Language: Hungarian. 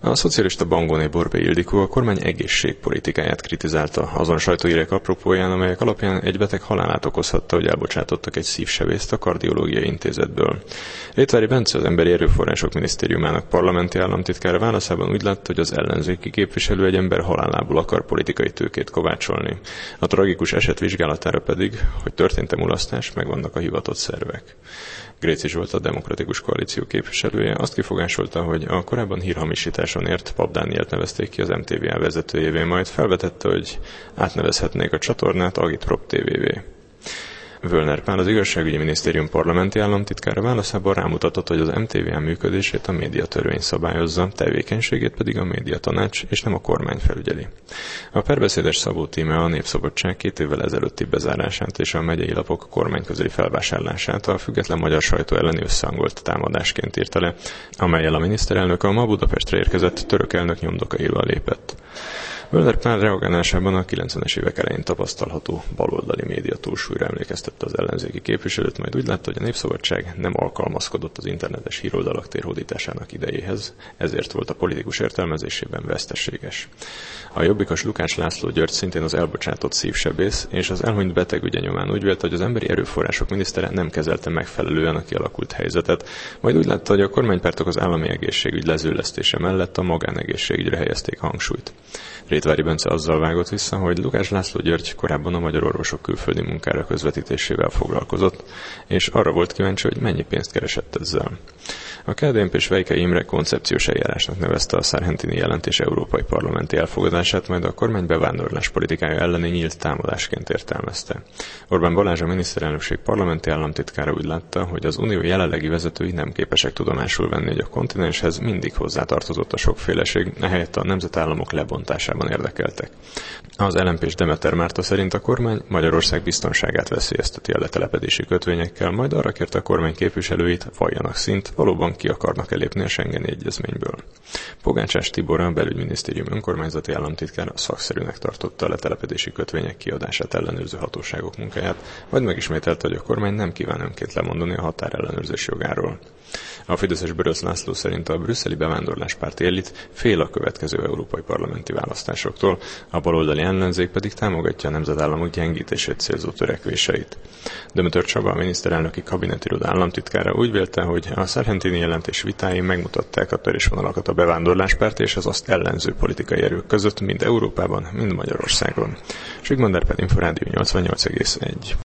A szocialista Bangóné Borbély Ildikó a kormány egészségpolitikáját kritizálta azon sajtóhírek apropóján, amelyek alapján egy beteg halálát okozhatta, hogy elbocsátottak egy szívsebészt a kardiológiai intézetből. Rétvári Bence, az Emberi Erőforrások Minisztériumának parlamenti államtitkára válaszában úgy látta, hogy az ellenzéki képviselő egy ember halálából akar politikai tőkét kovácsolni. A tragikus eset vizsgálatára pedig, hogy történt-e mulasztás, megvannak a hivatott szervek. Gréci Zsolt, a Demokratikus Koalíció képviselője azt kifogásolta, hogy a korábban hírhamisításon ért Pap Dánielt nevezték ki az MTVA vezetőjévé, majd felvetette, hogy átnevezhetnék a csatornát Agitprop TV-vé. Völner Pál, az Igazságügyi Minisztérium parlamenti államtitkára válaszában rámutatott, hogy az MTVA működését a médiatörvény szabályozza, tevékenységét pedig a médiatanács és nem a kormány felügyeli. A párbeszédes Szabó Tíme a Népszabadság 2 évvel ezelőtti bezárását és a megyei lapok kormányközeli felvásárlását a független magyar sajtó elleni összehangolt támadásként írta le, amellyel a miniszterelnök a ma Budapestre érkezett török elnök nyomdokaival lépett. Völner Pál reagálásában a 90-es évek elején tapasztalható baloldali média túlsúlyra emlékeztette az ellenzéki képviselőt, majd úgy látta, hogy a Népszabadság nem alkalmazkodott az internetes híroldalak térhódításának idejéhez, ezért volt a politikus értelmezésében veszteséges. A jobbikos Lukács László György, szintén az elbocsátott szívsebész és az elhunyt beteg ügye nyomán úgy vélte, hogy az Emberi Erőforrások minisztere nem kezelte megfelelően a kialakult helyzetet, majd úgy látta, hogy a kormánypártok az állami egészségügy lezőlesztése mellett a magánegészségügyre helyezték hangsúlyt. Rétvári Bence azzal vágott vissza, hogy Lukács László György korábban a magyar orvosok külföldi munkára közvetítésével foglalkozott, és arra volt kíváncsi, hogy mennyi pénzt keresett ezzel. A KDNP-s Vejke Imre koncepciós eljárásnak nevezte a Sargentini jelentés európai parlamenti elfogadását, majd a kormány bevándorlás politikája elleni nyílt támadásként értelmezte. Orbán Balázs, a miniszterelnökség parlamenti államtitkára úgy látta, hogy az unió jelenlegi vezetői nem képesek tudomásul venni, hogy a kontinenshez mindig hozzátartozott a sokféleség, ehelyett a nemzetállamok lebontásában érdekeltek. Az LMP-s Demeter Márta szerint a kormány Magyarország biztonságát veszélyezteti a letelepedési kötvényekkel, majd arra kérte a kormány képviselőit, valljanak szint, valóban ki akarnak elépni a Schengeni egyezményből. Pogácsás Tibor, a belügyminisztérium önkormányzati államtitkára szakszerűnek tartotta a letelepedési kötvények kiadását ellenőrző hatóságok munkáját, majd megismételte, hogy a kormány nem kíván önként lemondani a határellenőrzés jogáról. A fideszes Börös László szerint a brüsszeli bevándorláspárti elit fél a következő európai parlamenti választásoktól, a baloldali ellenzék pedig támogatja a nemzetállamok gyengítését célzó törekvéseit. Dömötör Csaba, a miniszterelnöki kabinetiroda államtitkára úgy vélte, hogy a Sargentini jelentés vitái megmutatták a törésvonalakat a bevándorláspárt és az azt ellenző politikai erők között, mind Európában, mind Magyarországon. Zsigmond Árpád, Inforádió 88,1.